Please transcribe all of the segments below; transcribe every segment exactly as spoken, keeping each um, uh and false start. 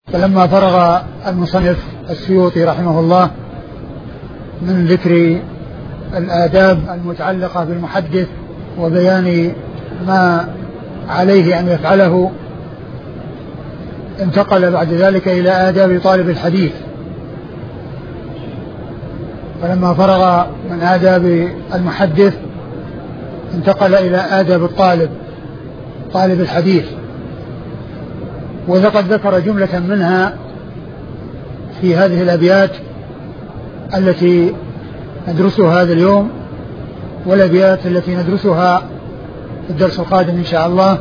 فلما فرغ المصنف السيوطي رحمه الله من ذكر الآداب المتعلقة بالمحدث وبيان ما عليه أن يفعله، انتقل بعد ذلك إلى آداب طالب الحديث. فلما فرغ من آداب المحدث انتقل إلى آداب الطالب طالب الحديث، وقد ذكر جملة منها في هذه الأبيات التي ندرسها هذا اليوم، والأبيات التي ندرسها في الدرس القادم إن شاء الله.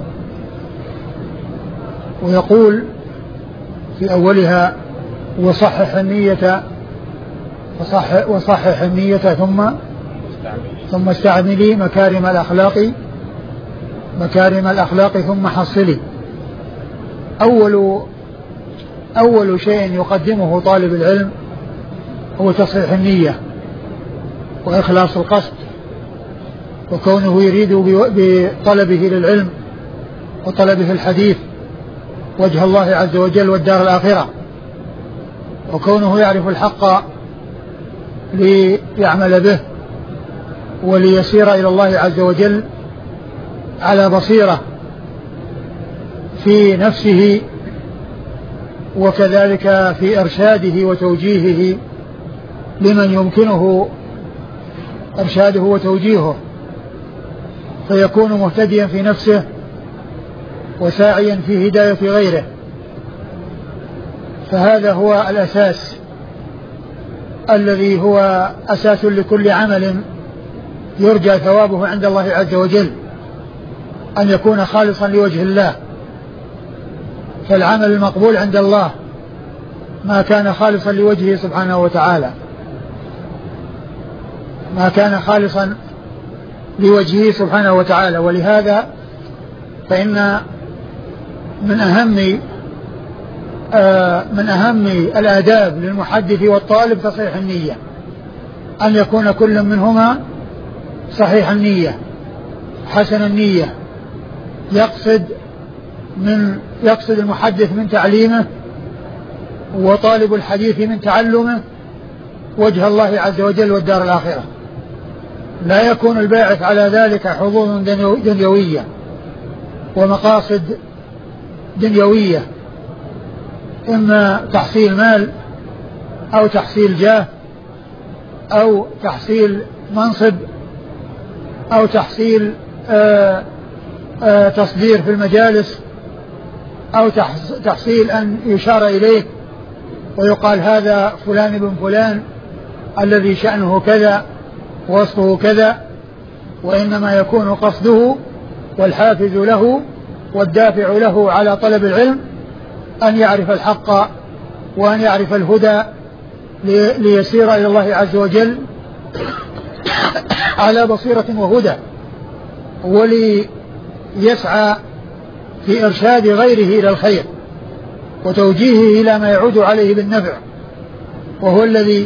ويقول في أولها: وصحح النية وصحح, وصحح النية ثم ثم استعملي مكارم الأخلاق مكارم الأخلاق ثم حصلي. أول أول شيء يقدمه طالب العلم هو تصحيح النية وإخلاص القصد، وكونه يريد بطلبه للعلم وطلبه الحديث وجه الله عز وجل والدار الآخرة، وكونه يعرف الحق ليعمل به وليسير إلى الله عز وجل على بصيرة في نفسه، وكذلك في إرشاده وتوجيهه لمن يمكنه إرشاده وتوجيهه، فيكون مهتديا في نفسه وساعيا في هداية غيره. فهذا هو الأساس الذي هو أساس لكل عمل يرجى ثوابه عند الله عز وجل، أن يكون خالصا لوجه الله. فالعمل المقبول عند الله ما كان خالصا لوجهه سبحانه وتعالى، ما كان خالصا لوجهه سبحانه وتعالى. ولهذا فإن من أهم آه من أهم الآداب للمحدث والطالب تصحيح النية، أن يكون كل منهما صحيح النية حسن النية، يقصد من يقصد المحدث من تعليمه وطالب الحديث من تعلمه وجه الله عز وجل والدار الآخرة. لا يكون الباعث على ذلك حظوظ دنيوية ومقاصد دنيوية، إما تحصيل مال أو تحصيل جاه أو تحصيل منصب أو تحصيل آآ آآ تصدير في المجالس أو تحصيل أن يشار إليه ويقال هذا فلان بن فلان الذي شأنه كذا ووصفه كذا. وإنما يكون قصده والحافز له والدافع له على طلب العلم أن يعرف الحق وأن يعرف الهدى ليسير إلى الله عز وجل على بصيرة وهدى، وليسعى في إرشاد غيره إلى الخير وتوجيهه إلى ما يعود عليه بالنفع، وهو الذي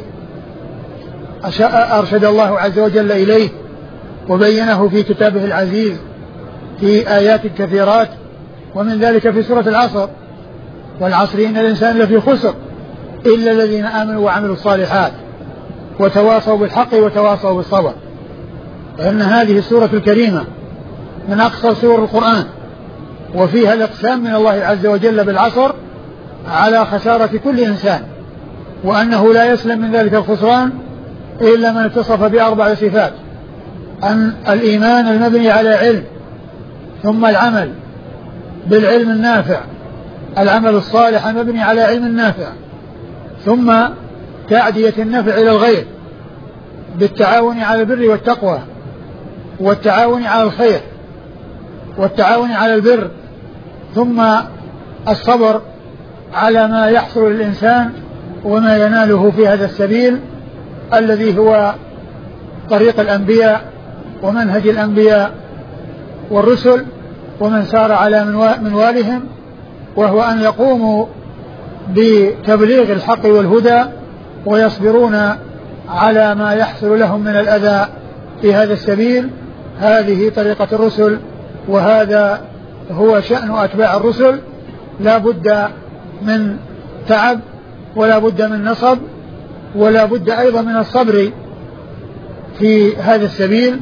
أرشد الله عز وجل إليه وبينه في كتابه العزيز في آيات كثيرات، ومن ذلك في سورة العصر: والعصر إن الإنسان لفي خسر إلا الذين آمنوا وعملوا الصالحات وتواصوا بالحق وتواصوا بالصبر. فإن هذه السورة الكريمة من أقصى سور القرآن، وفيها الإقسام من الله عز وجل بالعصر على خسارة كل إنسان، وأنه لا يسلم من ذلك الخسران إلا من اتصف بأربع صفات: أن الإيمان المبني على علم، ثم العمل بالعلم النافع، العمل الصالح المبني على علم نافع، ثم تعدية النفع إلى الغير بالتعاون على البر والتقوى والتعاون على الخير والتعاون على البر، ثم الصبر على ما يحصل للإنسان وما يناله في هذا السبيل الذي هو طريق الأنبياء ومنهج الأنبياء والرسل ومن سار على منوالهم، وهو أن يقوموا بتبليغ الحق والهدى ويصبرون على ما يحصل لهم من الأذى في هذا السبيل. هذه طريقة الرسل، وهذا هو شأن أتباع الرسل. لا بد من تعب ولا بد من نصب ولا بد أيضا من الصبر في هذا السبيل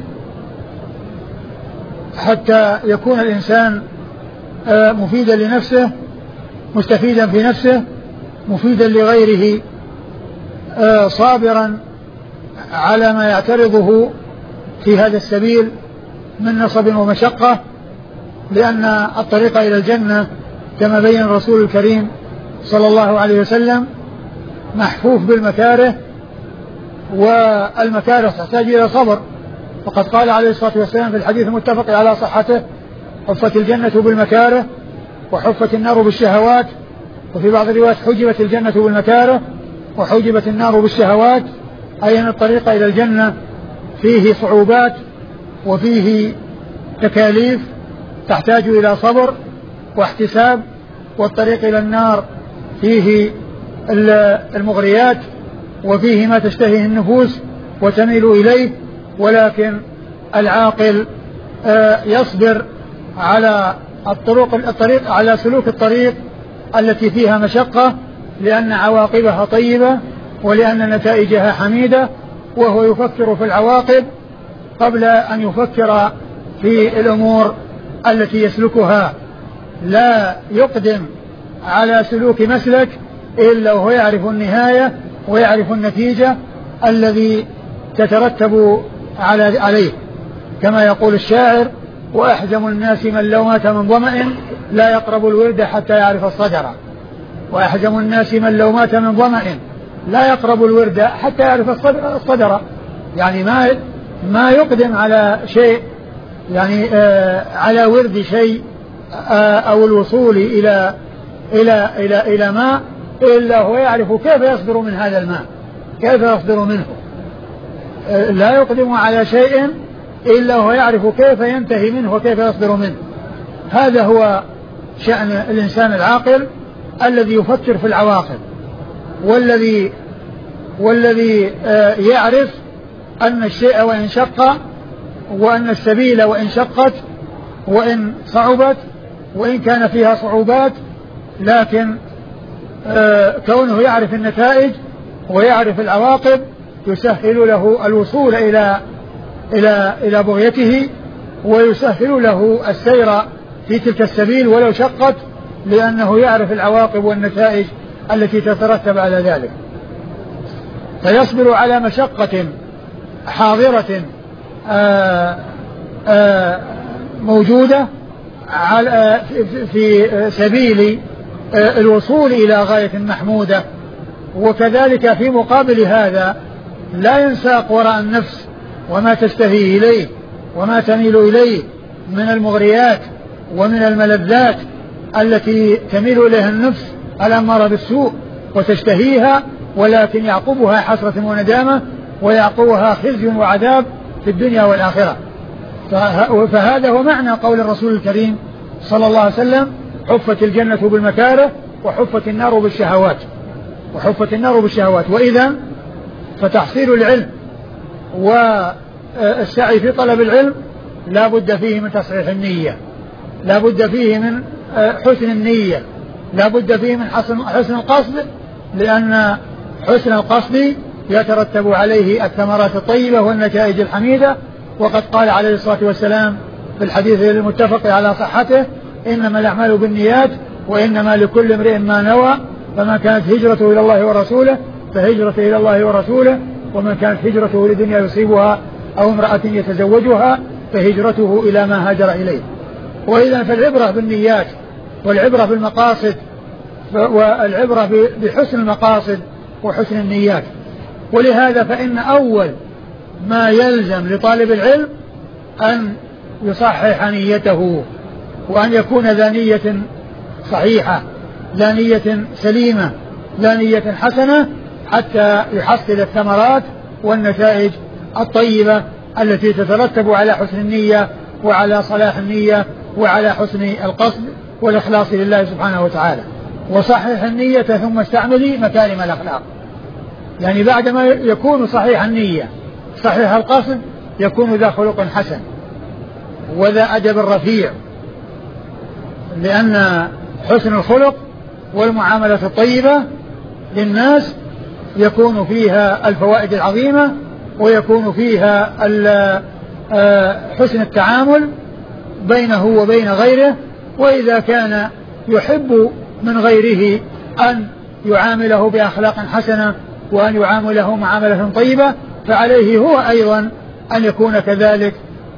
حتى يكون الإنسان مفيدا لنفسه مستفيدا في نفسه مفيدا لغيره صابرا على ما يعترضه في هذا السبيل من نصب ومشقة، لأن الطريق إلى الجنة كما بين الرسول الكريم صلى الله عليه وسلم محفوف بالمكاره، والمكاره تحتاج إلى صبر، وقد قال عليه الصلاة والسلام في الحديث المتفق على صحته: حفت الجنة بالمكاره وحفت النار بالشهوات، وفي بعض الروايات حجبت الجنة بالمكاره وحجبت النار بالشهوات، أي أن الطريق إلى الجنة فيه صعوبات وفيه تكاليف تحتاج إلى صبر واحتساب، والطريق إلى النار فيه المغريات وفيه ما تشتهيه النفوس وتميل إليه، ولكن العاقل يصبر على الطرق الطريق على سلوك الطريق التي فيها مشقة، لأن عواقبها طيبة ولأن نتائجها حميدة، وهو يفكر في العواقب قبل أن يفكر في الأمور التي يسلكها. لا يقدم على سلوك مسلك إلا وهو يعرف النهاية ويعرف النتيجة الذي تترتب عليه، كما يقول الشاعر: وأحزم الناس من لو مات من ظمأ لا يقرب الورد حتى يعرف الصدر. وأحزم الناس من لو مات من ظمأ لا يقرب الورد حتى يعرف الصدر، يعني ما ما يقدم على شيء، يعني آه على ورد شيء آه أو الوصول إلى إلى إلى إلى ماء إلا هو يعرف كيف يصدر من هذا الماء، كيف يصدر منه. آه لا يقدم على شيء إلا هو يعرف كيف ينتهي منه وكيف يصدر منه. هذا هو شأن الإنسان العاقل الذي يفكر في العواقب، والذي والذي آه يعرف أن الشيء وإن شق، وأن السبيل وإن شقت وإن صعبت وإن كان فيها صعوبات، لكن آه كونه يعرف النتائج ويعرف العواقب يسهل له الوصول إلى إلى إلى بغيته، ويسهل له السير في تلك السبيل ولو شقت، لأنه يعرف العواقب والنتائج التي تترتب على ذلك. فيصبر على مشقة حاضرة آآ آآ موجودة على في سبيل الوصول إلى غاية محمودة، وكذلك في مقابل هذا لا ينساق وراء النفس وما تشتهي إليه وما تميل إليه من المغريات ومن الملذات التي تميل إليها النفس الأمارة بالسوء وتشتهيها، ولكن يعقبها حسرة وندامة ويعقبها خزي وعذاب في الدنيا والآخرة. فهذا هو معنى قول الرسول الكريم صلى الله عليه وسلم: حفت الجنة بالمكاره وحفت النار بالشهوات وحفت النار بالشهوات. وإذا فتحصيل العلم والسعي في طلب العلم لا بد فيه من تصحيح النية، لا بد فيه من حسن النية، لا بد فيه من حسن القصد، لأن حسن القصد يترتب عليه الثمرات الطيبة والنتائج الحميدة. وقد قال عليه الصلاة والسلام في الحديث المتفق على صحته: إنما الأعمال بالنيات وإنما لكل امرئ ما نوى، فما كانت هجرته إلى الله ورسوله فهجرته إلى الله ورسوله، ومن كانت هجرته لدنيا يصيبها أو امرأة يتزوجها فهجرته إلى ما هاجر إليه. وإذا فالعبرة بالنيات والعبرة بالمقاصد والعبرة بحسن المقاصد وحسن النيات. ولهذا فإن أول ما يلزم لطالب العلم أن يصحح نيته، وأن يكون ذا نية صحيحة، لا نية سليمة، لا نية حسنة، حتى يحصل الثمرات والنتائج الطيبة التي تترتب على حسن النية وعلى صلاح النية وعلى حسن القصد والإخلاص لله سبحانه وتعالى. وصحح النية ثم استعملي مكارم الأخلاق، يعني بعدما يكون صحيح النية صحيح القصد يكون ذا خلق حسن وذا أدب رفيع، لأن حسن الخلق والمعاملة الطيبة للناس يكون فيها الفوائد العظيمة ويكون فيها حسن التعامل بينه وبين غيره. وإذا كان يحب من غيره أن يعامله بأخلاق حسنة وأن يعامله معاملة طيبة فعليه هو أيضا أن يكون كذلك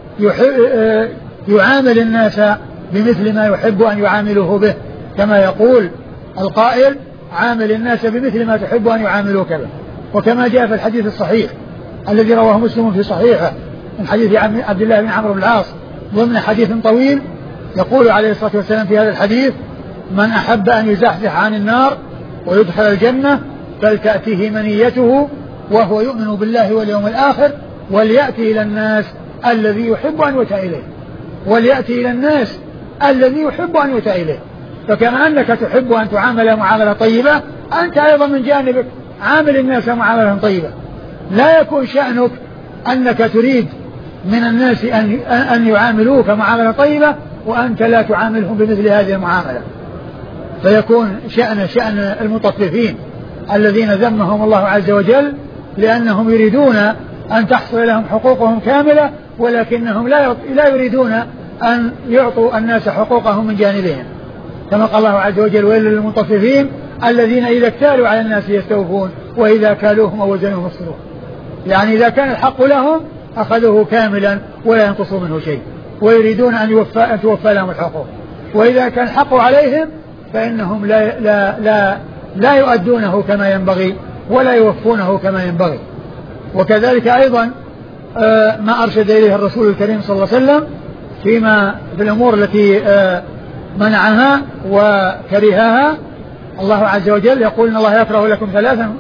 يعامل الناس بمثل ما يحب أن يعامله به، كما يقول القائل عامل الناس بمثل ما تحب أن يعاملوك به. وكما جاء في الحديث الصحيح الذي رواه مسلم في صحيحه من حديث عبد الله بن عمرو بن العاص ضمن حديث طويل، يقول عليه الصلاة والسلام في هذا الحديث: من أحب أن يزحزح عن النار ويدخل الجنة فلتأتيه منيته وهو يؤمن بالله واليوم الآخر وليأتي إلى الناس الذي يحب أن يؤتى إليه وليأتي إلى الناس الذي يحب أن يؤتى إليه. فكما أنك تحب أن تعامل معاملة طيبة أنت أيضا من جانبك عامل الناس معاملة طيبة. لا يكون شأنك أنك تريد من الناس أن أن يعاملوك معاملة طيبة وأنت لا تعاملهم بمثل هذه المعاملة، فيكون شأن شأن المطففين الذين ذمهم الله عز وجل لأنهم يريدون أن تحصل لهم حقوقهم كاملة ولكنهم لا لا يريدون أن يعطوا الناس حقوقهم من جانبهم، كما قال الله عز وجل: ويل للمطففين الذين إذا اكتالوا على الناس يستوفون وإذا كالوهم أو وزنوهم يخسرون. يعني إذا كان الحق لهم أخذوه كاملا ولا ينقصوا منه شيء، ويريدون أن يوفى أن توفى لهم الحقوق. وإذا كان الحق عليهم فإنهم لا لا لا لا يؤدونه كما ينبغي ولا يوفونه كما ينبغي. وكذلك أيضا ما أرشد إليه الرسول الكريم صلى الله عليه وسلم فيما في الأمور التي منعها وكرهها. الله عز وجل يقول: إن الله يكره لكم ثلاثا،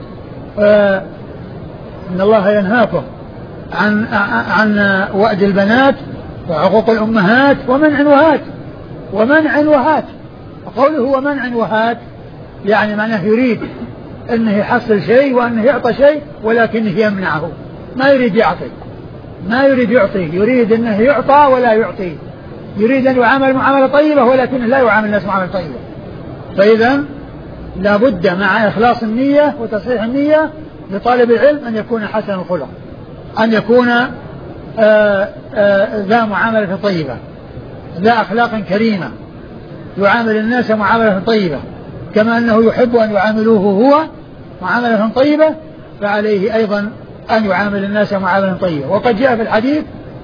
إن الله ينهاكم عن عن وأد البنات وعقوق الأمهات ومنع وهات ومنع وهات. قوله ومنع وهات يعني معناه يريد أنه يحصل شيء وأنه يعطى شيء ولكنه يمنعه، ما يريد يعطي، ما يريد يعطي، يريد أنه يعطى ولا يعطي، يريد أن يعامل معاملة طيبة ولكنه لا يعامل الناس معاملة طيبة. فإذا لا بد مع إخلاص النية وتصحيح النية لطالب العلم أن يكون حسن الخلق، أن يكون آآ آآ ذا معاملة طيبة، ذا أخلاق كريمة، يعامل الناس معاملة طيبة كما أنه يحب أن يعاملوه هو معاملة طيبة، فعليه أيضا أن يعامل الناس معاملة طيبة. وقد جاء في الحديث: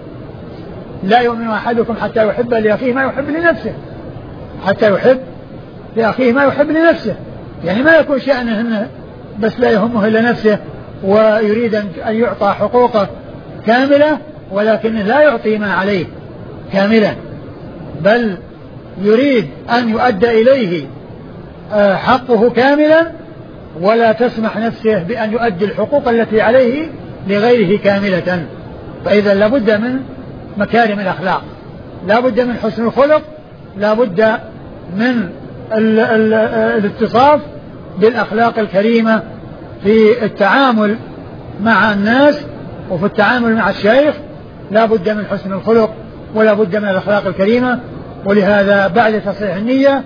لا يؤمن أحدكم حتى يحب لأخيه ما يحب لنفسه، حتى يحب لأخيه ما يحب لنفسه. يعني ما يكون شأنه إنه بس لا يهمه إلا نفسه ويريد أن يعطى حقوقه كاملة ولكنه لا يعطي ما عليه كاملا، بل يريد أن يؤدى إليه حقه كاملا ولا تسمح نفسه بأن يؤدي الحقوق التي عليه لغيره كاملة. فإذا لابد من مكارم الأخلاق، لابد من حسن الخلق، لابد من ال ال الاتصاف بالأخلاق الكريمة في التعامل مع الناس وفي التعامل مع الشيخ، لابد من حسن الخلق ولا بد من الأخلاق الكريمة. ولهذا بعد تصحيح النية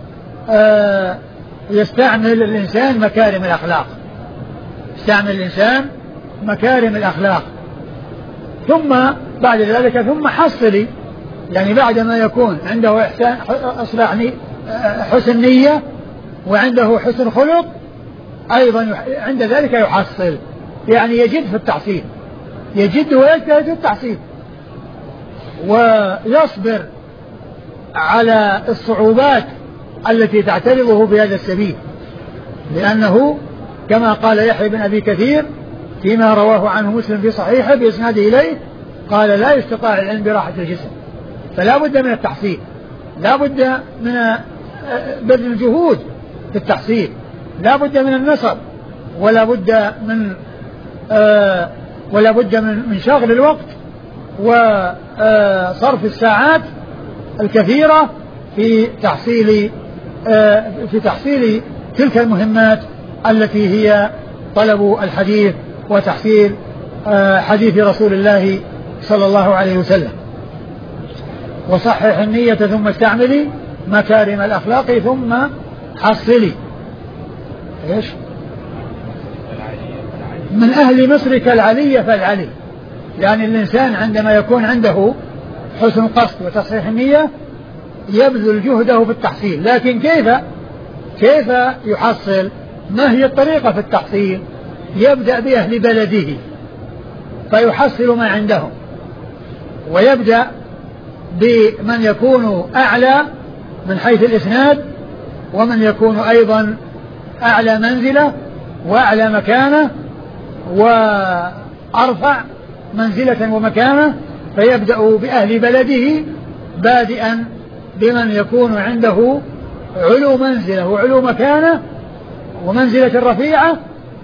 آه يستعمل الإنسان مكارم الأخلاق، يستعمل الإنسان مكارم الأخلاق، ثم بعد ذلك ثم حصلي، يعني بعد ما يكون عنده إحسان إصلاح حسن نية وعنده حسن خلق أيضا عند ذلك يحصل، يعني يجد في التحصيل، يجد ويجتهد في التحصيل ويصبر على الصعوبات التي تعترضه في هذا السبيل، لأنه كما قال يحيى بن أبي كثير فيما رواه عنه مسلم في صحيحه بإسناده إليه، قال: لا يستطاع العلم براحة الجسم، فلا بد من التحصيل، لا بد من بذل الجهود في التحصيل، لا بد من النصر، ولا بد من آه ولا بد من من شغل الوقت وصرف الساعات الكثيرة في تحصيل آه في تحصيل تلك المهمات التي هي طلب الحديث وتحصيل آه حديث رسول الله صلى الله عليه وسلم. وصحح النية ثم استعملي مكارم الأخلاق ثم حصلي. إيش؟ من أهل مصر كالعلي فالعلي، يعني الإنسان عندما يكون عنده حسن قصد وتصحيح النية يبذل جهده في التحصيل، لكن كيف كيف يحصل؟ ما هي الطريقة في التحصيل؟ يبدأ بأهل بلده فيحصل ما عندهم، ويبدأ بمن يكون أعلى من حيث الإسناد، ومن يكون أيضا أعلى منزلة وأعلى مكانة وأرفع منزلة ومكانة، فيبدأ بأهل بلده بادئا بمن يكون عنده علو منزلة وعلو مكانة ومنزلة رفيعة،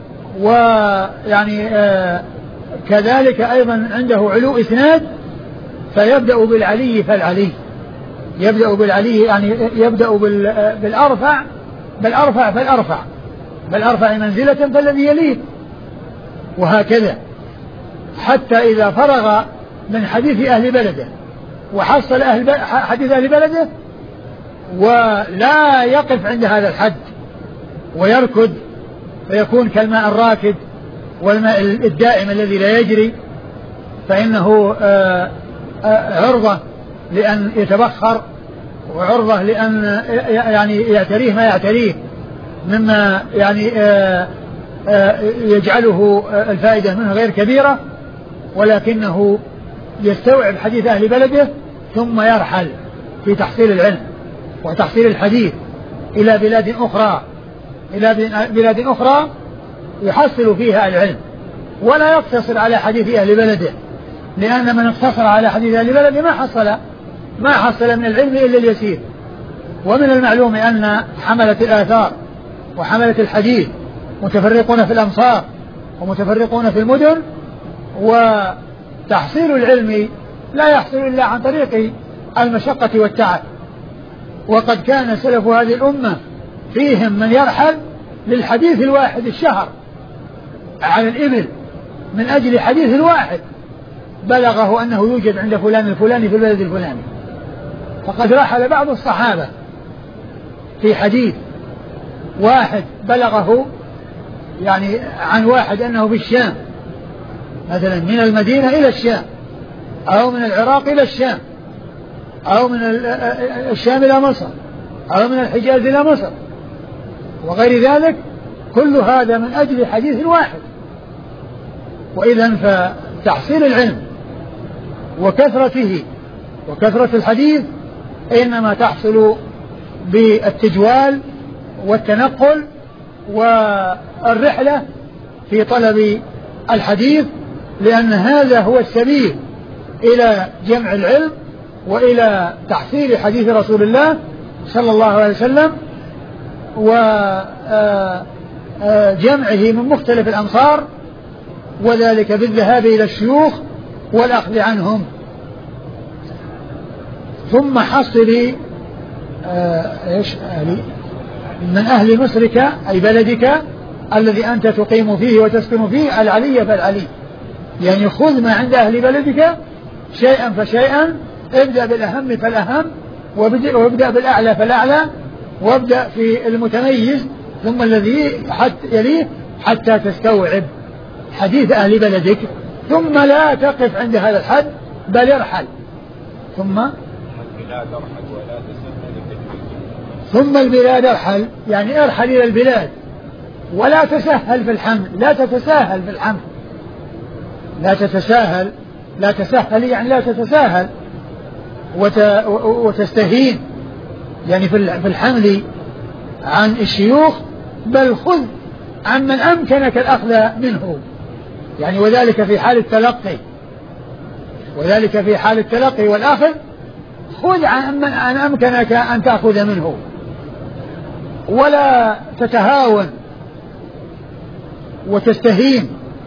ويعني آه كذلك أيضا عنده علو إسناد، فيبدأ بالعلي فالعلي، يبدأ بالعلي يعني يبدأ بالأرفع بالأرفع فالأرفع بالأرفع منزلة فالذي يليه، وهكذا حتى إذا فرغ من حديث أهل بلده وحصل أهل حديث أهل بلده ولا يقف عند هذا الحد ويركض فيكون كالماء الراكد والماء الدائم الذي لا يجري، فإنه عرضة لأن يتبخر وعرضة لأن يعني يعتريه ما يعتريه مما يعني يجعله الفائدة منه غير كبيرة، ولكنه يستوعب حديث أهل بلده ثم يرحل في تحصيل العلم وتحصيل الحديث إلى بلاد أخرى إلى بلاد أخرى يحصل فيها العلم، ولا يقتصر على حديث أهل بلده، لأن من اقتصر على حديث أهل بلده ما حصل ما حصل من العلم إلا اليسير. ومن المعلوم أن حملة الآثار وحملة الحديث متفرقون في الأمصار ومتفرقون في المدن، وتحصيل العلم لا يحصل إلا عن طريق المشقة والتعب. وقد كان سلف هذه الأمة فيهم من يرحل للحديث الواحد الشهر على الإبل من أجل حديث الواحد بلغه أنه يوجد عند فلان الفلاني في البلد الفلاني. فقد رحل بعض الصحابة في حديث واحد بلغه يعني عن واحد أنه في الشام، مثلا من المدينة إلى الشام، أو من العراق إلى الشام، أو من الشام إلى مصر، أو من الحجاز إلى مصر وغير ذلك، كل هذا من أجل حديث واحد. وإذن فتحصيل العلم وكثرته وكثرة الحديث إنما تحصل بالتجوال والتنقل والرحلة في طلب الحديث، لأن هذا هو السبيل إلى جمع العلم وإلى تحصيل حديث رسول الله صلى الله عليه وسلم وجمعه من مختلف الأمصار، وذلك بالذهاب إلى الشيوخ والأخذ عنهم. ثم حصل ايش من أهل مصرك أي بلدك الذي أنت تقيم فيه وتسكن فيه العلي فالعلي، يعني خذ ما عند أهل بلدك شيئا فشيئا، ابدأ بالأهم فالأهم، وابدأ بالأعلى فالأعلى، وابدأ في المتميز ثم الذي حتى يليه حتى تستوعب حديث أهل بلدك، ثم لا تقف عند هذا الحد بل ارحل. ثم ثم البلاد ارحل، يعني ارحل إلى البلاد ولا تسهل في الحمل، لا تتساهل في الحمل، لا تتساهل لا تسهل يعني لا تتساهل وت وتستهين يعني في الحمل عن الشيوخ، بل خذ عمن أمكنك الأخذ منه، يعني وذلك في حال التلقي وذلك في حال التلقي والأخذ، خذ عن من أمكنك أن تأخذ منه، ولا تتهاون وتستهين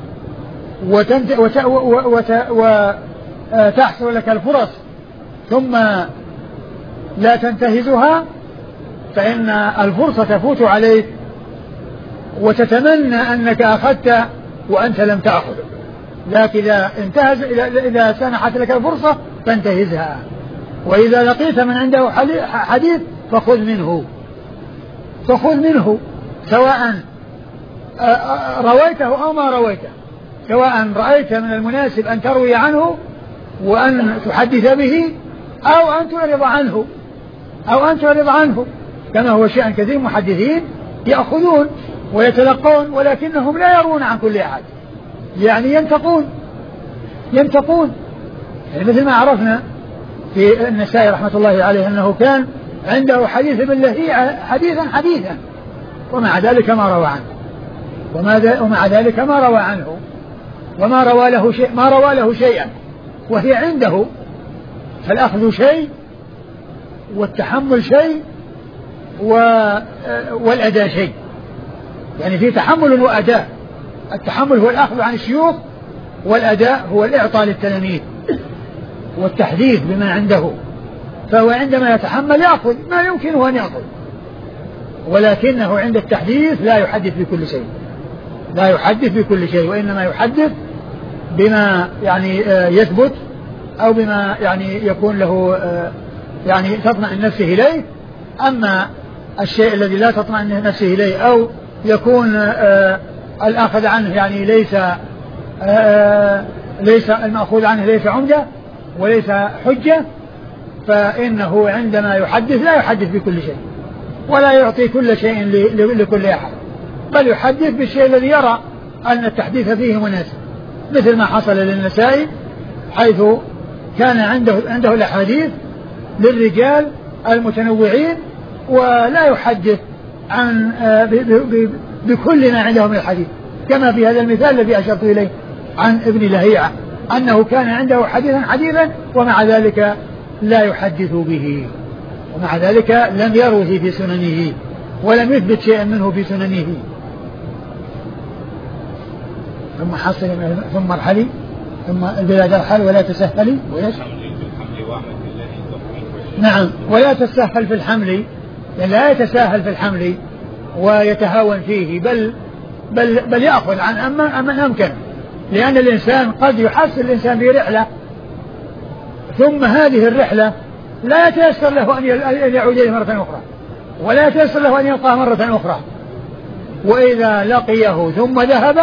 وتحصل لك الفرص ثم لا تنتهزها، فإن الفرصة تفوت عليك وتتمنى أنك أخذت وأنت لم تأخذ. لكن إذا انتهز إذا سنحت لك الفرصة فانتهزها، وإذا لقيت من عنده حديث فخذ منه فخذ منه سواء رويته أو ما رويته، سواء رأيت من المناسب أن تروي عنه وأن تحدث به أو أن تعرض عنه أو أن تعرض عنه، كما هو شيء كثير محدثين يأخذون ويتلقون ولكنهم لا يرون عن كل أحد، يعني ينتقون ينتقون يعني مثل ما عرفنا في النسائي رحمة الله عليه أنه كان عنده حديث ابن لهيعة حديثا حديثا ومع ذلك ما روى عنه، ومع ذلك ما روى عنه وما روى له شيء ما روى له شيئا وهي عنده. فالأخذ شيء والتحمل شيء والأداء شيء، يعني في تحمل وأداء. التحمل هو الأخذ عن الشيوخ، والأداء هو الإعطاء للتلاميذ والتحديث بما عنده. فهو عندما يتحمل يأخذ ما يمكنه أن يأخذ، ولكنه عند التحديث لا يحدث بكل شيء لا يحدث بكل شيء وإنما يحدث بما يعني يثبت أو بما يعني يكون له يعني تطمئن نفسه إليه. أما الشيء الذي لا تطمئن نفسه إليه أو يكون الأخذ عنه يعني ليس ليس المأخوذ عنه ليس عمدة وليس حجة، فإنه عندما يحدث لا يحدث بكل شيء ولا يعطي كل شيء لكل أحد، بل يحدث بالشيء الذي يرى أن التحديث فيه مناسب، مثل ما حصل للنسائي حيث كان عنده عنده الأحاديث للرجال المتنوعين ولا يحدث عن بكل ما عنده من الحديث، كما في هذا المثال الذي أشرت إليه عن ابن لهيعة أنه كان عنده حديثا حديثا ومع ذلك لا يحدث به، ومع ذلك لم يروه في سننه ولم يثبت شيئا منه في سننه. ثم حصل ثم ارحلي ثم البلاد ارحل ولا تسهلي ويش نعم ولا تسهل في الحمل، يعني لا يتساهل في الحمل ويتهاون فيه، بل بل بل يأخذ عن أما من أمكن، لأن الإنسان قد يحصل الإنسان في رحلة ثم هذه الرحلة لا يتيسر له أن يعود إليه مرة أخرى ولا يتيسر له أن يلقاه مرة أخرى، وإذا لقيه ثم ذهب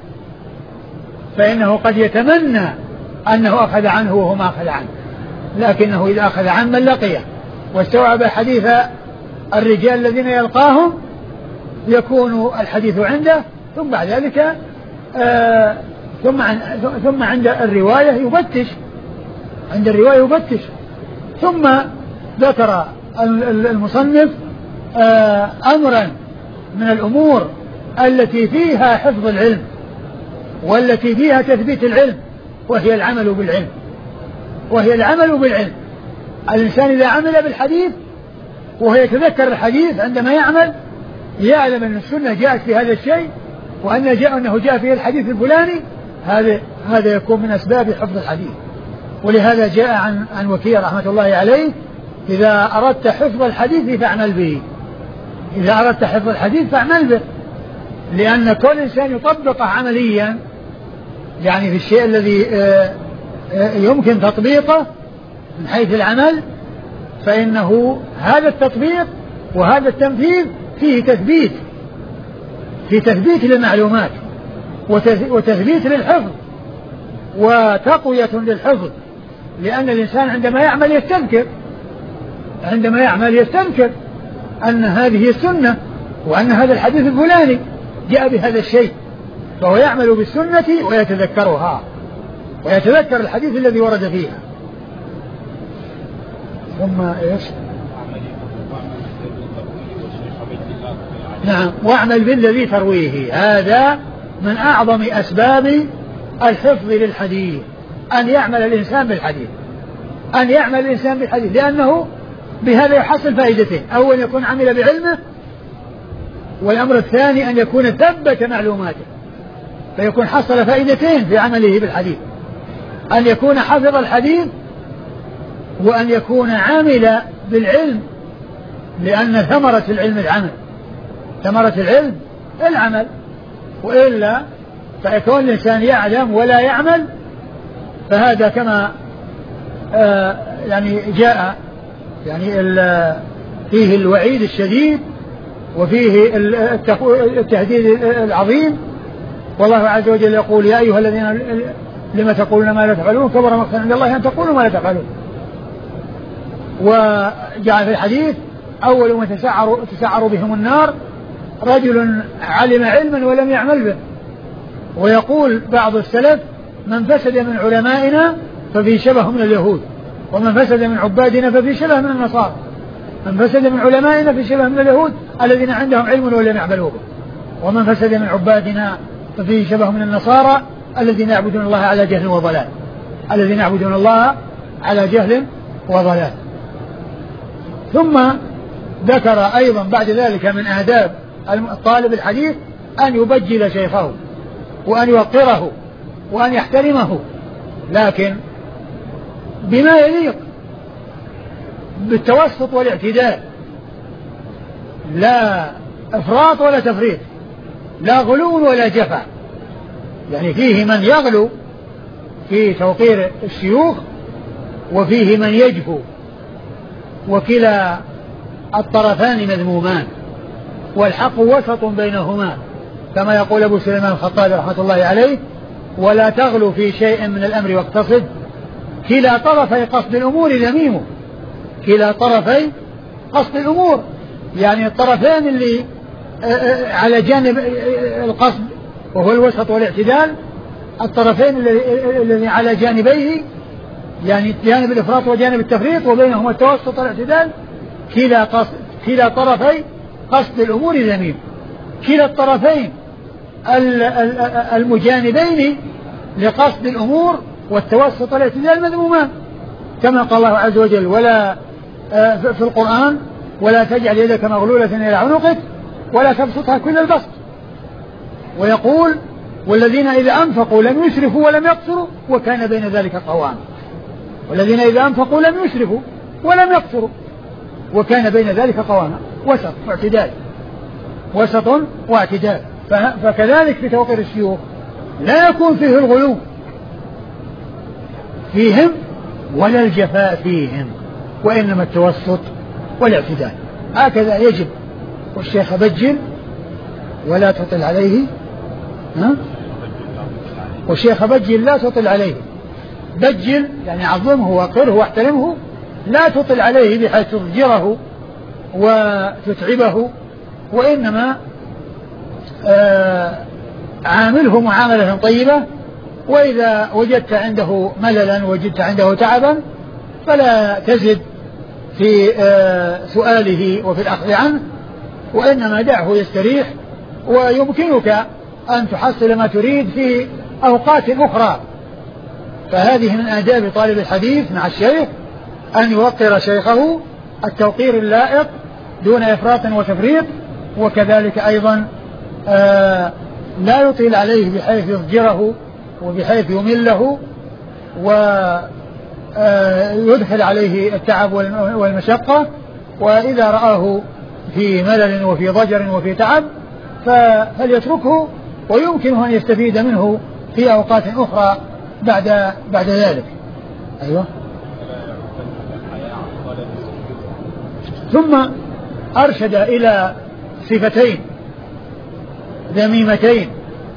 فإنه قد يتمنى أنه أخذ عنه وهو ما أخذ عنه، لكنه إذا أخذ عن من لقيه واستوعب حديث الرجال الذين يلقاهم يكون الحديث عنده، ثم بعد ذلك آه ثم, عن ثم عند الرواية يفتش عند الرواية يفتش ثم ذكر المصنف آه أمرا من الأمور التي فيها حفظ العلم والتي فيها تثبيت العلم، وهي العمل بالعلم وهي العمل بالعلم. الإنسان إذا عمل بالحديث وهو يتذكر الحديث عندما يعمل يعلم أن السنة جاءت في هذا الشيء وأن جاء أنه جاء في الحديث الفلاني، هذا هذا يكون من أسباب حفظ الحديث. ولهذا جاء عن عن وكيع رحمة الله عليه: إذا أردت حفظ الحديث فاعمل به إذا أردت حفظ الحديث فاعمل به لأن كل إنسان يطبقه عمليا، يعني في الشيء الذي يمكن تطبيقه من حيث العمل، فإنه هذا التطبيق وهذا التنفيذ فيه تثبيت في تثبيت للمعلومات وتثبيت للحفظ وتقوية للحفظ، لأن الإنسان عندما يعمل يستنكر عندما يعمل يستنكر أن هذه السنة وأن هذا الحديث الفلاني جاء بهذا الشيء، فهو يعمل بالسنة ويتذكرها ويتذكر الحديث الذي ورد فيها. ثم إيش؟ نعم، واعمل بالذي ترويه. هذا من أعظم أسباب الحفظ للحديث، أن يعمل الإنسان بالحديث أن يعمل الإنسان بالحديث لأنه بهذا يحصل فائدتين: أولا يكون عمل بعلمه، والأمر الثاني أن يكون ثبت معلوماته، فيكون حصل فائدتين في عمله بالحديث: أن يكون حفظ الحديث وأن يكون عامل بالعلم، لأن ثمرة العلم العمل ثمرة العلم العمل، وإلا فيكون الإنسان يعلم ولا يعمل، فهذا كما آه يعني جاء يعني فيه الوعيد الشديد وفيه التهديد العظيم. والله عز وجل يقول يا أيها الذين لما تقولون ما لا تفعلون كبر مقتا عند الله أن تقولوا ما لا تفعلون. وجاء في الحديث أول ما تسعر, تسعر بهم النار رجل علم علما ولم يعمل به. ويقول بعض السلف من فسد من علمائنا ففي شبه من اليهود ومن فسد من عبادنا ففي شبه من النصارى. من فسد من علمائنا في شبه من اليهود الذين عندهم علم ولم يعملوا به، ومن فسد من عبادنا ففي شبه من النصارى الذين يعبدون الله على جهل وضلال الذين يعبدون الله على جهل وضلال. ثم ذكر أيضا بعد ذلك من آداب الطالب الحديث أن يبجل شيخه وأن يوقره وأن يحترمه، لكن بما يليق بالتوسط والاعتدال، لا إفراط ولا تفريط، لا غلو ولا جفا. يعني فيه من يغلو في توقير الشيوخ وفيه من يجفو، وكلا الطرفان مذمومان والحق وسط بينهما، كما يقول أبو سليمان الخطابي رحمة الله عليه ولا تغلو في شيء من الأمر واقتصد كلا طرفي قصد الأمور ذميم. كلا طرفي قصد الأمور يعني الطرفين اللي على جانب القصد وهو الوسط والاعتدال، الطرفين الذي على جانبيه يعني جانب الإفراط وجانب التفريط وبينهما التوسط والاعتدال، كلا قصد كلا طرفي قصد الأمور ذميم. كلا الطرفين المجانبين لقصد الأمور والتوسط والاعتدال مذمومان، كما قال الله عز وجل ولا في القرآن ولا تجعل يدك مغلولة إلى عنقك ولا تبسطها كل البسط. ويقول والذين إذا أنفقوا لم يسرفوا ولم يقتروا وكان بين ذلك قواما. والذين إذا أنفقوا لم يسرفوا ولم يقتروا وكان بين ذلك قواما، وسط واعتدال، وسط واعتدال. فكذلك في توقير الشيوخ لا يكون فيه الغلو فيهم ولا الجفاء فيهم، وإنما التوسط والاعتدال، هكذا يجب. والشيخ بجل ولا تطل عليه، ها؟ والشيخ بجل لا تطل عليه. بجل يعني عظمه وقره واحترمه، لا تطل عليه بحيث تضجره وتتعبه، وإنما آه عامله معاملة طيبة. وإذا وجدت عنده مللا وجدت عنده تعبا فلا تزد في آه سؤاله وفي الأخذ عنه، وإنما دعه يستريح، ويمكنك أن تحصل ما تريد في أوقات أخرى. فهذه من آداب طالب الحديث مع الشيخ أن يوقر شيخه التوقير اللائق دون إفراط وتفريط، وكذلك أيضا آه لا يطيل عليه بحيث يضجره وبحيث يمله ويدخل عليه التعب والمشقة. وإذا رآه في ملل وفي ضجر وفي تعب فليتركه، ويمكنه أن يستفيد منه في أوقات أخرى بعد بعد ذلك. أيوة. ثم أرشد إلى صفتين ذميمتين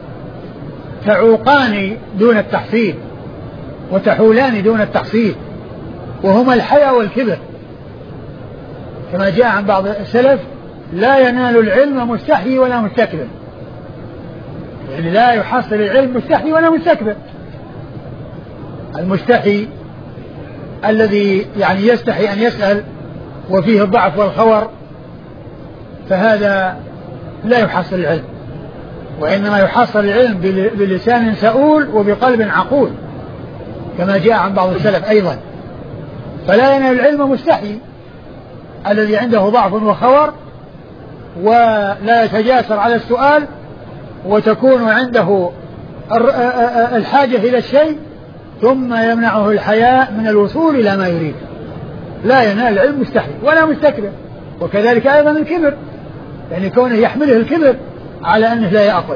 تعوقان دون التحصيل وتحولان دون التحصيل، وهما الحياء والكبر، كما جاء عن بعض السلف لا ينال العلم مستحي ولا مستكبر، يعني لا يحصل العلم مستحي ولا مستكبر. المستحي الذي يعني يستحي أن يسأل وفيه الضعف والخور، فهذا لا يحصل العلم، وإنما يحصل العلم بلسان سؤول وبقلب عقول، كما جاء عن بعض السلف أيضا. فلا ينال العلم مستحي الذي عنده ضعف وخور ولا يتجاسر على السؤال، وتكون عنده الحاجة إلى الشيء ثم يمنعه الحياء من الوصول إلى ما يريد. لا ينال العلم مستحي ولا مستكبر. وكذلك أيضا الكبر، يعني كونه يحمله الكبر على أنه لا يأخذ،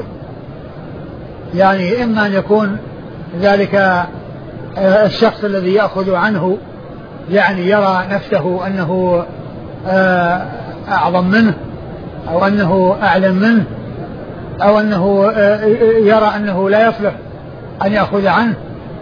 يعني إما أن يكون ذلك الشخص الذي يأخذ عنه يعني يرى نفسه أنه أعظم منه أو أنه أعلم منه أو أنه يرى أنه لا يصلح أن يأخذ عنه،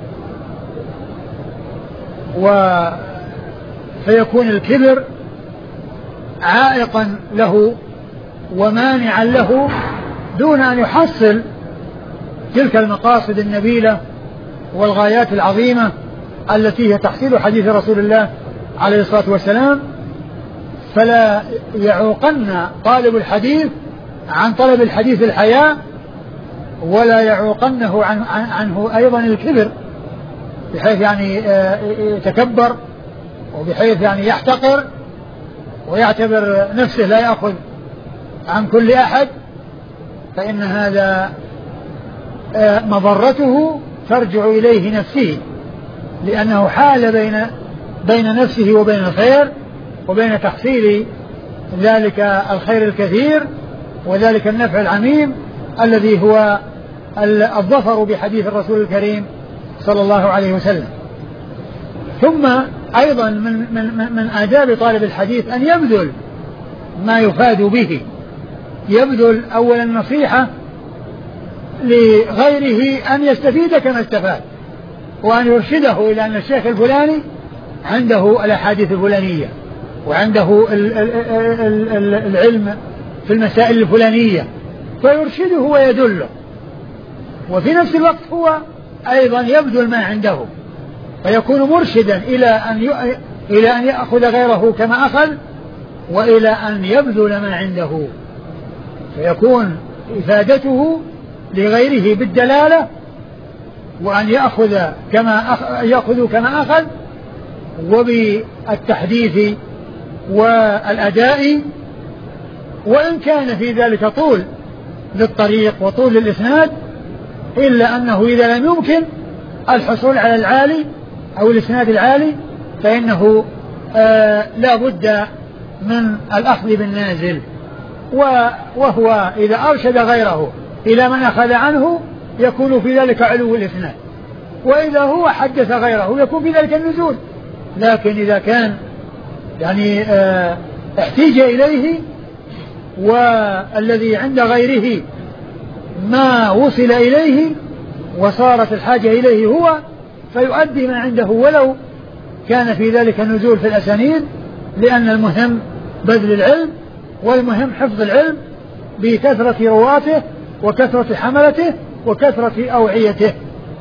فيكون الكبر عائقا له ومانعا له دون أن يحصل تلك المقاصد النبيلة والغايات العظيمة التي هي تحصيل حديث رسول الله عليه الصلاة والسلام. فلا يعوقن طالب الحديث عن طلب الحديث الحياء، ولا يعوقنه عن عنه أيضا الكبر، بحيث يعني يتكبر وبحيث يعني يحتقر ويعتبر نفسه لا يأخذ عن كل أحد، فإن هذا مضرته ترجع إليه نفسه، لأنه حال بين بين نفسه وبين الخير وبين تحصيل ذلك الخير الكثير وذلك النفع العميم الذي هو الظفر بحديث الرسول الكريم صلى الله عليه وسلم. ثم أيضا من, من, من آداب طالب الحديث أن يبذل ما يفاد به، يبذل أولا النصيحة لغيره أن يستفيد كما استفاد، وأن يرشده إلى أن الشيخ الفلاني عنده الأحاديث الفلانية وعنده العلم في المسائل الفلانية، فيرشده ويدله، وفي نفس الوقت هو أيضا يبذل ما عنده، فيكون مرشدا إلى أن إلى أن يأخذ غيره كما أخذ، وإلى أن يبذل ما عنده، فيكون إفادته لغيره بالدلالة، وأن يأخذ كما أخ... يأخذ كما أخذ، وبالتحديث والأداء، وإن كان في ذلك طول للطريق وطول للإسناد، إلا أنه إذا لم يمكن الحصول على العالي أو الإسناد العالي فإنه آه لا بد من الأخذ بالنازل، وهو إذا أرشد غيره إلى من أخذ عنه يكون في ذلك علو الإسناد، وإذا هو حدث غيره يكون في ذلك النزول. لكن إذا كان يعني اه احتيج إليه والذي عند غيره ما وصل إليه وصارت الحاجة إليه هو، فيؤدي ما عنده ولو كان في ذلك النزول في الأسانيد، لأن المهم بذل العلم، والمهم حفظ العلم بكثرة رواته وكثرة حملته وكثرة أوعيته،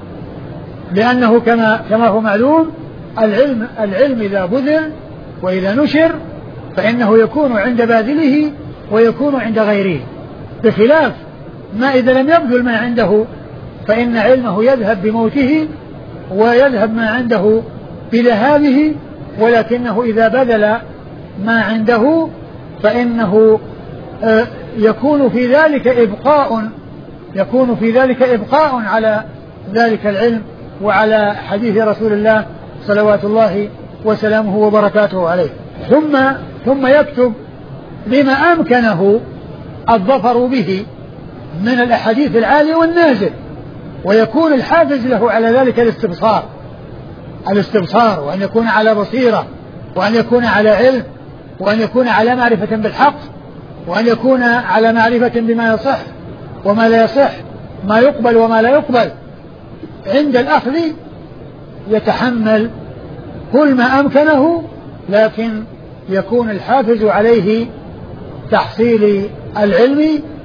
لأنه كما كما هو معلوم العلم العلم إذا بذل وإذا نشر فإنه يكون عند باذله ويكون عند غيره، بخلاف ما إذا لم يبذل ما عنده فإن علمه يذهب بموته ويذهب ما عنده بذهابه، ولكنه إذا بذل ما عنده فإنه يكون في ذلك إبقاء يكون في ذلك إبقاء على ذلك العلم وعلى حديث رسول الله صلوات الله وسلامه وبركاته عليه. ثم ثم يكتب لما أمكنه الظفر به من الأحاديث العالية والنازل، ويكون الحافز له على ذلك الاستبصار الاستبصار وأن يكون على بصيرة، وأن يكون على علم، وأن يكون على معرفة بالحق، وأن يكون على معرفة بما يصح وما لا يصح، ما يقبل وما لا يقبل. عند الأخذ يتحمل كل ما أمكنه، لكن يكون الحافز عليه تحصيل العلم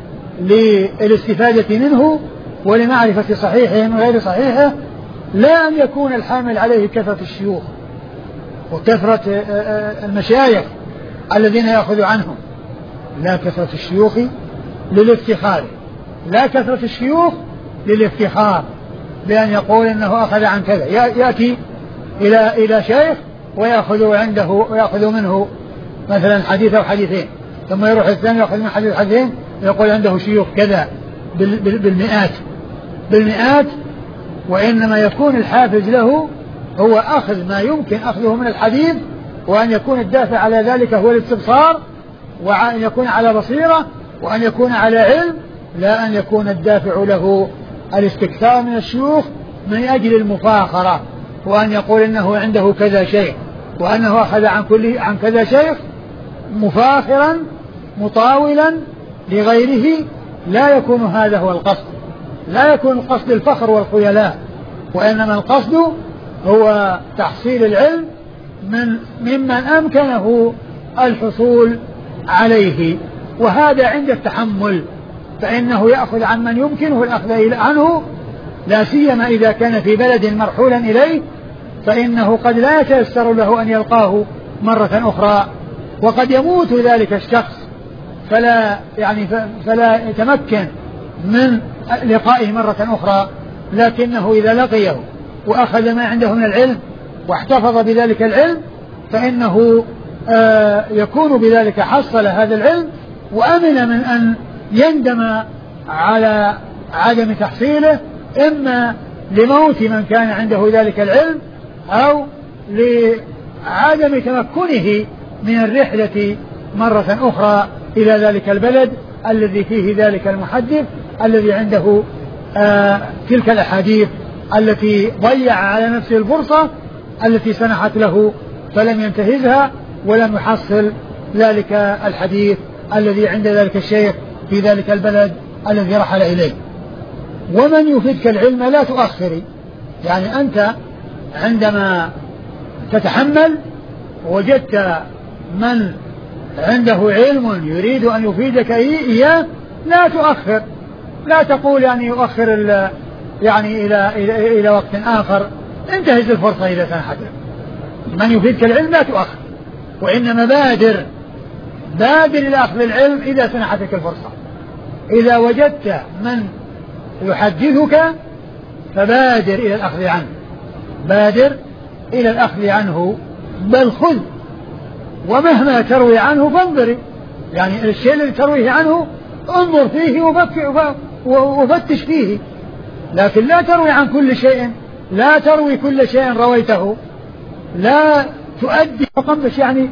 للاستفادة منه ولمعرفة صحيحه من غير صحيحه، لا أن يكون الحامل عليه كثرة الشيوخ وكثرة المشايخ الذين يأخذ عنهم، لا كثرة الشيوخ للافتخار، لا كثرة الشيوخ للافتخار بأن يقول إنه أخذ عن كذا، يأتي إلى إلى شيخ ويأخذ عنده ويأخذ منه مثلا حديث أو حديثين، ثم يروح الثاني يأخذ من حديث حديثين ويقول عنده شيوخ كذا بالمئات بالمئات وإنما يكون الحافز له هو أخذ ما يمكن أخذه من الحديث، وأن يكون الدافع على ذلك هو الاستبصار، وأن يكون على بصيرة، وأن يكون على علم، لا أن يكون الدافع له الاستكثار من الشيوخ من أجل المفاخرة، وأن يقول إنه عنده كذا شيء وأنه أخذ عن كل عن كذا شيخ مفاخرا مطاولا لغيره لا يكون هذا هو القصد، لا يكون القصد الفخر والخيلاء، وإنما القصد هو تحصيل العلم من ممن أمكنه الحصول عليه. وهذا عند التحمل، فإنه يأخذ عمن يمكنه الأخذ عنه، لا سيما إذا كان في بلد مرحولا إليه، فإنه قد لا يتيسر له أن يلقاه مرة أخرى، وقد يموت ذلك الشخص فلا يعني فلا يتمكن من لقائه مرة أخرى. لكنه إذا لقيه وأخذ ما عنده من العلم واحتفظ بذلك العلم فإنه آه يكون بذلك حصل هذا العلم، وأمن من أن يندم على عدم تحصيله، إما لموت من كان عنده ذلك العلم أو لعدم تمكنه من الرحلة مرة أخرى إلى ذلك البلد الذي فيه ذلك المحدث الذي عنده آه تلك الأحاديث التي ضيع على نفسه الفرصة التي سنحت له فلم ينتهزها ولم يحصل ذلك الحديث الذي عند ذلك الشيخ في ذلك البلد الذي رحل إليه. ومن يفيدك العلم لا تؤخري، يعني أنت عندما تتحمل وجدت من عنده علم يريد أن يفيدك إياه لا تؤخر، لا تقول يعني يؤخر يعني إلى, إلى, إلى وقت آخر، انتهز الفرصة إذا سنحت. من يفيدك العلم لا تؤخر، وإنما بادر بادر إلى أخذ العلم إذا سنحتك الفرصة. إذا وجدت من يحدثك فبادر إلى الأخذ عنه، بادر إلى الأخذ عنه، بل خذ، ومهما تروي عنه فانظري، يعني الشيء الذي ترويه عنه انظر فيه وفتش فيه، لكن لا تروي عن كل شيء، لا تروي كل شيء رويته، لا تؤدي وقمش، يعني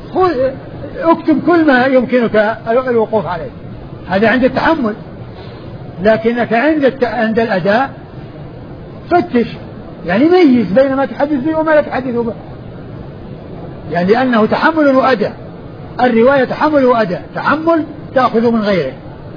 اكتب كل ما يمكنك الوقوف عليه، هذا عند التحمل. لكنك عند عند الأداء فتش، يعني ميز بين ما تحدث به وما لا تحدث به، يعني لأنه تحمل وأداء. الرواية تحمل وأداء، تحمل تأخذ من غيره،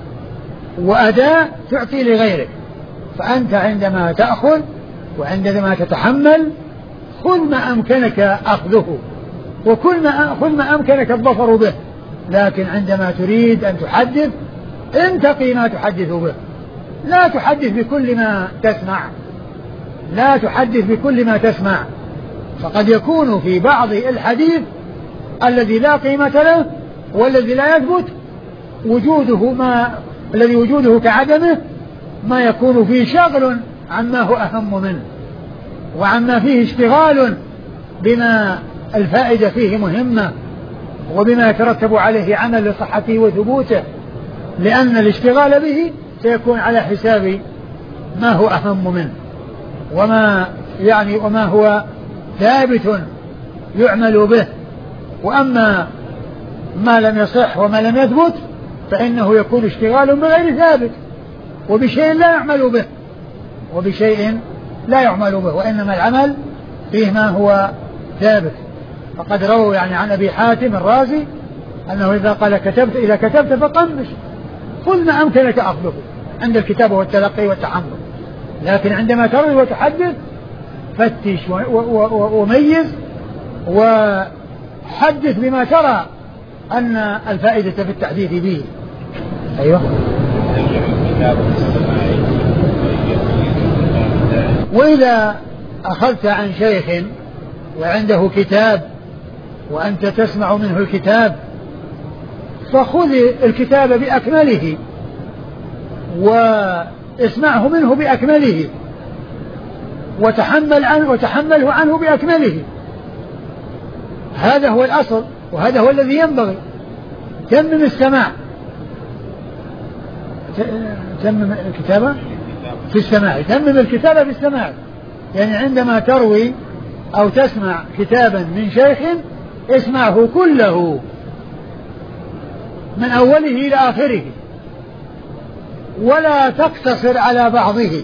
وأداء تعطي لغيرك. فأنت عندما تأخذ وعندما تتحمل خذ ما أمكنك أخذه، وكل ما خذ ما أمكنك الظفر به، لكن عندما تريد أن تحدث انتقي ما تحدث به، لا تحدث بكل ما تسمع، لا تحدث بكل ما تسمع، فقد يكون في بعض الحديث الذي لا قيمة له والذي لا يثبت وجوده ما الذي وجوده كعدمه، ما يكون فيه شغل عما هو أهم منه، وعما فيه اشتغال بما الفائدة فيه مهمة، وبما يترتب عليه عمل لصحته وثبوته، لأن الاشتغال به سيكون على حساب ما هو أهم منه، وما يعني وما هو ثابت يعمل به. وأما ما لم يصح وما لم يثبت فإنه يكون اشتغال بغير ثابت، وبشيء لا يعمل به وبشيء لا يعمل به، وإنما العمل فيه ما هو ثابت. فقد رووا يعني عن أبي حاتم الرازي أنه إذا قال كتبت إذا كتبت فقمش، خذ ما أمكنك أخذه عند الكتابة والتلقي والتحمل، لكن عندما تروي وتحدث فتش وميز وحدث بما ترى أن الفائدة في التحديث به. أيوه. وإذا أخذت عن شيخ وعنده كتاب وأنت تسمع منه الكتاب فخذ الكتاب بأكمله واسمعه منه بأكمله وتحمل عنه وتحمله عنه بأكمله، هذا هو الأصل وهذا هو الذي ينبغي. تمم السماع، تمم الكتابة في السماع، تمم الكتابة في السماع، يعني عندما تروي أو تسمع كتابا من شيخ اسمعه كله من أوله إلى آخره، ولا تقتصر على بعضه،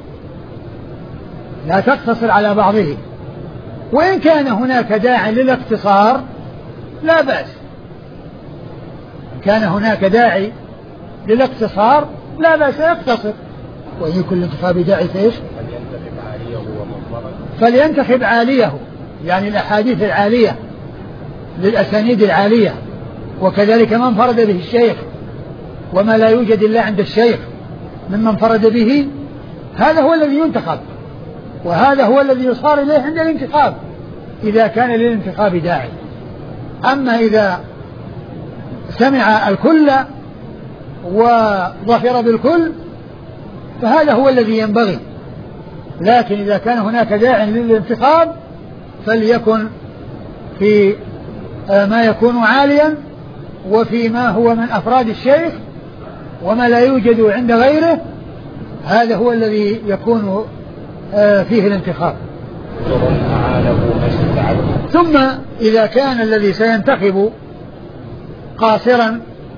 لا تقتصر على بعضه، وإن كان هناك داع للاقتصار لا بأس، كان هناك داعي للاقتصار لا بأس يقتصر، وإن يكن الانتخاب داعي فإيش؟ فلينتخب عاليه، يعني الأحاديث العالية للأسانيد العالية، وكذلك من فرد به الشيخ، وما لا يوجد إلا عند الشيخ ممن فرد به، هذا هو الذي ينتخب، وهذا هو الذي يصار إليه عند الانتخاب إذا كان للانتخاب داعي. أما إذا سمع الكل وظفر بالكل فهذا هو الذي ينبغي، لكن إذا كان هناك داع للانتخاب فليكن في ما يكون عاليا، وفي ما هو من أفراد الشيخ وما لا يوجد عند غيره، هذا هو الذي يكون فيه الانتخاب. ثم إذا كان الذي سينتخب قاصرا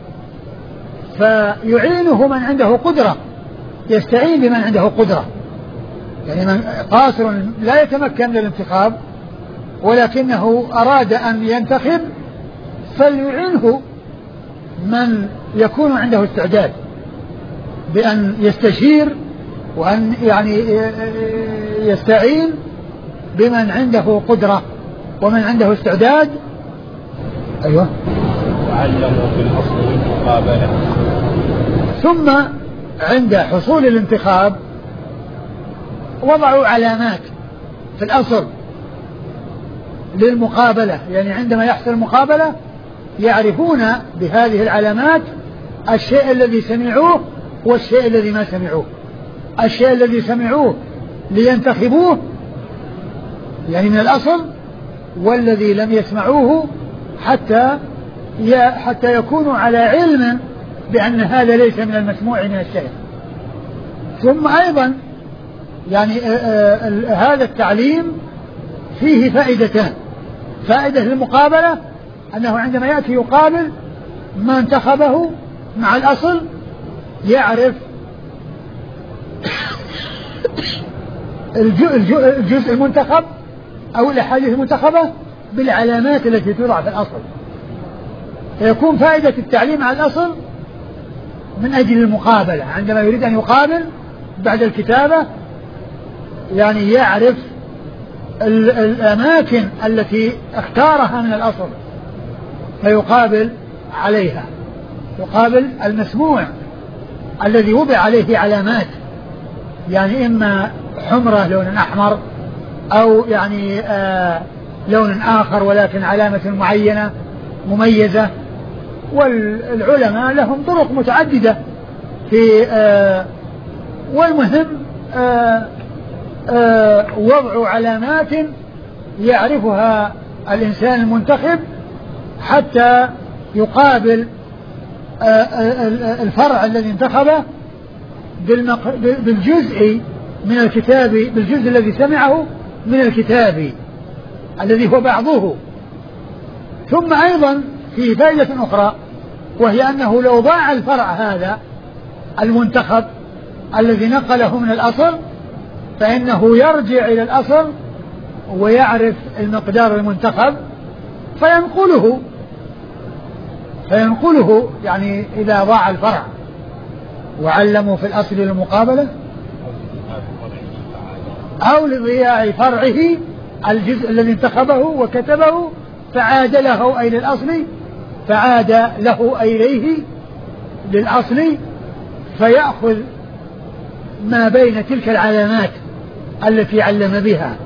فيعينه من عنده قدرة، يستعين بمن عنده قدرة، يعني من قاصر لا يتمكن من الانتخاب ولكنه أراد أن ينتخب فليعينه من يكون عنده استعداد بأن يستشير وأن يعني يستعين بمن عنده قدرة ومن عنده استعداد. أيوة. وعلموا في الأصل المقابلة. ثم عند حصول الانتخاب وضعوا علامات في الأصل للمقابلة، يعني عندما يحصل المقابلة يعرفون بهذه العلامات الشيء الذي سمعوه والشيء الذي ما سمعوه. الشيء الذي سمعوه لينتخبوه يعني من الأصل، والذي لم يسمعوه حتى حتى يكونوا على علم بأن هذا ليس من المسموع من الشيء. ثم أيضا يعني آآ آآ هذا التعليم فيه فائدتان: فائدة للمقابلة أنه عندما يأتي يقابل ما انتخبه مع الأصل يعرف الجزء المنتخب أو الأحاديث المنتخبة بالعلامات التي توضع في الأصل، فيكون فائدة التعليم على الأصل من أجل المقابلة. عندما يريد أن يقابل بعد الكتابة يعني يعرف الأماكن التي اختارها من الأصل فيقابل عليها، يقابل المسموع الذي وضع عليه علامات، يعني إما حمرة لون أحمر أو يعني آه لون آخر ولكن علامة معينة مميزة. والعلماء لهم طرق متعددة في آه والمهم آه آه وضع علامات يعرفها الإنسان المنتخب حتى يقابل آه آه الفرع الذي انتخبه بالجزء من الكتاب، بالجزء الذي سمعه من الكتاب الذي هو بعضه. ثم أيضا في فائدة أخرى، وهي أنه لو ضاع الفرع هذا المنتخب الذي نقله من الأصل فإنه يرجع إلى الأصل ويعرف المقدار المنتخب فينقله فينقله يعني إذا ضاع الفرع. وعلموا في الأصل المقابلة أو لضياع فرعه الجزء الذي انتخبه وكتبه فعاد له أي للأصل فعاد له أي إليه للأصل فيأخذ ما بين تلك العلامات التي علم بها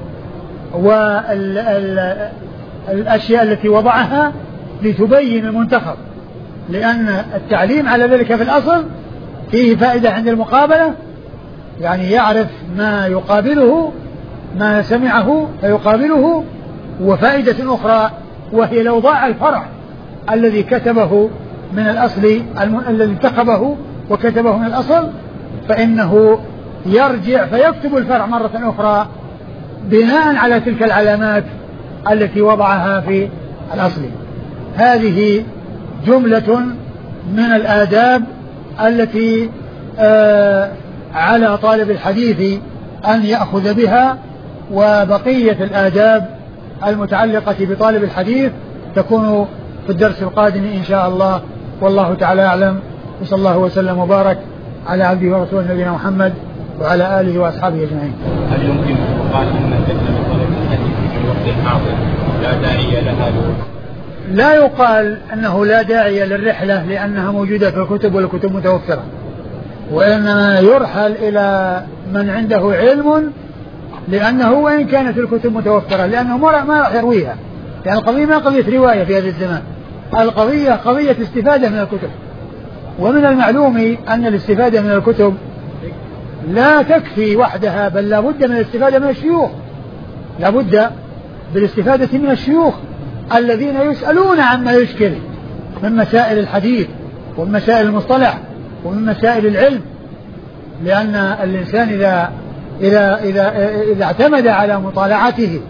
والأشياء التي وضعها لتبين المنتخب، لأن التعليم على ذلك في الأصل فيه فائدة عند المقابلة، يعني يعرف ما يقابله ما سمعه فيقابله. وفائدة أخرى وهي لو ضاع الفرع الذي كتبه من الأصل الذي انتخبه وكتبه من الأصل فإنه يرجع فيكتب الفرع مرة أخرى بناء على تلك العلامات التي وضعها في الأصل. هذه جملة من الآداب التي آه على طالب الحديث أن يأخذ بها، وبقية الآداب المتعلقة بطالب الحديث تكون في الدرس القادم إن شاء الله. والله تعالى أعلم. وصلى الله وسلم وبارك على عبده ورسوله نبينا محمد وعلى آله وأصحابه أجمعين. هل يمكن أن يقال أن الفتنة بطلب الحديث في الوقت الحاضر لا داعي لها؟ لا يقال أنه لا داعي للرحلة لأنها موجودة في الكتب والكتب متوفرة، وإنما يرحل إلى من عنده علم، لأنه وإن كانت الكتب متوفرة لأنه ما راح يرويها، لأن القضية ما قضية رواية في هذا الزمان، القضية قضية استفادة من الكتب. ومن المعلوم أن الاستفادة من الكتب لا تكفي وحدها، بل لا بد من الاستفادة من الشيوخ، لا بد بالاستفادة من الشيوخ الذين يسألون عما يشكل من مسائل الحديث ومن مسائل المصطلح ومن مسائل العلم. لأن الإنسان إذا إذا إذا إذا اعتمد على مطالعته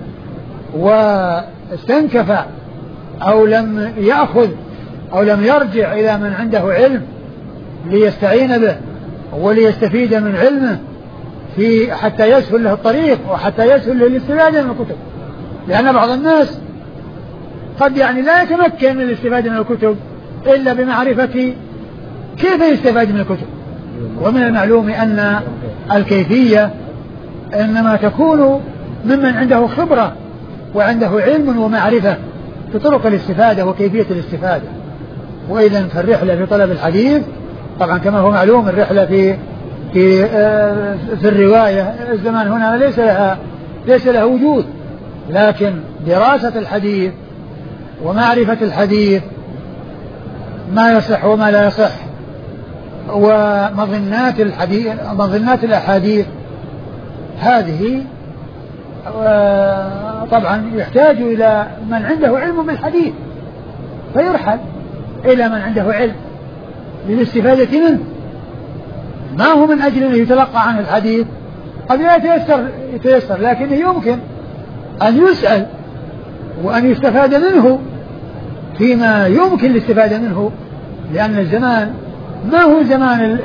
واستنكف أو لم يأخذ أو لم يرجع إلى من عنده علم ليستعين به وليستفيد من علمه في حتى يسهل له الطريق وحتى يسهل له الاستفادة من الكتب، لأن بعض الناس قد يعني لا يتمكن من الاستفادة من الكتب إلا بمعرفة كيف يستفاد من الكتب. ومن المعلوم أن الكيفية إنما تكون ممن عنده خبرة وعنده علم ومعرفة في طرق الاستفادة وكيفية الاستفادة. وإذا فالرحلة في طلب الحديث طبعا كما هو معلوم الرحلة في في في الرواية الزمان هنا ليس لها ليس لها وجود، لكن دراسة الحديث ومعرفة الحديث ما يصح وما لا يصح ومظنات الحديث مظنات الأحاديث هذه طبعا يحتاج إلى من عنده علم بالحديث، فيرحل إلى من عنده علم للاستفادة منه، ما هو من أجل أن يتلقى عن الحديث، قد لا يتيسر, يتيسر لكنه يمكن أن يسأل وأن يستفاد منه فيما يمكن الاستفادة منه، لأن الزمان ما هو زمان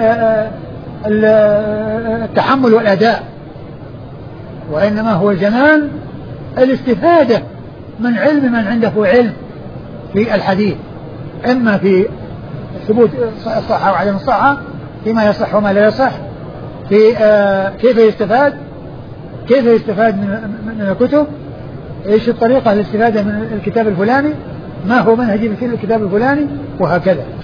التحمل والأداء، وإنما هو زمان الاستفادة من علم من عنده علم في الحديث، إما في ثبوت الصحة وعدم الصحة، فيما يصح وما لا يصح، في كيف يستفاد كيف يستفاد من الكتب، ايش الطريقة للاستفادة من الكتاب الفلاني، ما هو منهج الكتاب الفلاني، وهكذا.